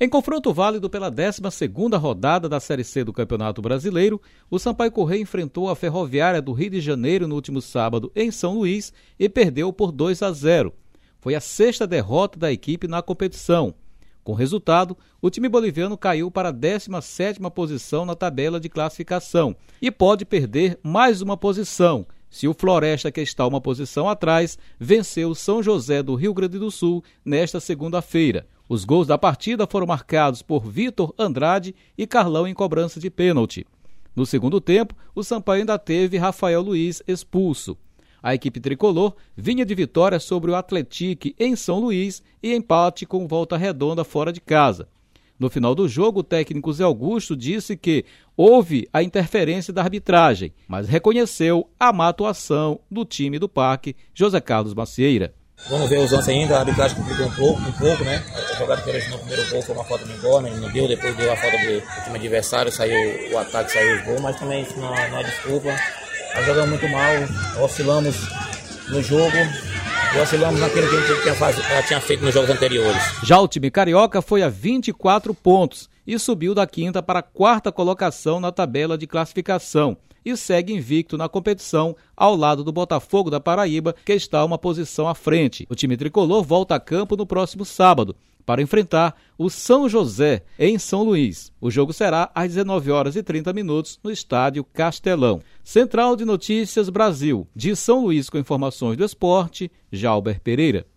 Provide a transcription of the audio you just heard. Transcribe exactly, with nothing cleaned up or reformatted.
Em confronto válido pela décima segunda rodada da Série C do Campeonato Brasileiro, o Sampaio Corrêa enfrentou a Ferroviária do Rio de Janeiro no último sábado em São Luís e perdeu por dois a zero. Foi a sexta derrota da equipe na competição. Com o resultado, o time boliviano caiu para a décima sétima posição na tabela de classificação e pode perder mais uma posição, se o Floresta, que está uma posição atrás, venceu o São José do Rio Grande do Sul nesta segunda-feira. Os gols da partida foram marcados por Vitor Andrade e Carlão em cobrança de pênalti. No segundo tempo, o Sampaio ainda teve Rafael Luiz expulso. A equipe tricolor vinha de vitória sobre o Atlético em São Luís e empate com Volta Redonda fora de casa. No final do jogo, o técnico Zé Augusto disse que houve a interferência da arbitragem, mas reconheceu a má atuação do time do Parque, José Carlos Macieira. Vamos ver os lances ainda, a arbitragem complicou um pouco, um pouco, né? A jogada que originou no primeiro gol foi uma falta de gol, né? Não deu, depois deu a falta do, do time adversário, saiu o ataque, saiu os gols, mas também isso não, não é desculpa. Nós jogamos muito mal, oscilamos no jogo, e oscilamos naquilo que a gente tinha, faz, tinha feito nos jogos anteriores. Já o time carioca foi a vinte e quatro pontos e subiu da quinta para a quarta colocação na tabela de classificação e segue invicto na competição ao lado do Botafogo da Paraíba, que está uma posição à frente. O time tricolor volta a campo no próximo sábado para enfrentar o São José em São Luís. O jogo será às dezenove horas e trinta minutos no estádio Castelão. Central de Notícias Brasil, de São Luís com informações do esporte, Jalber Pereira.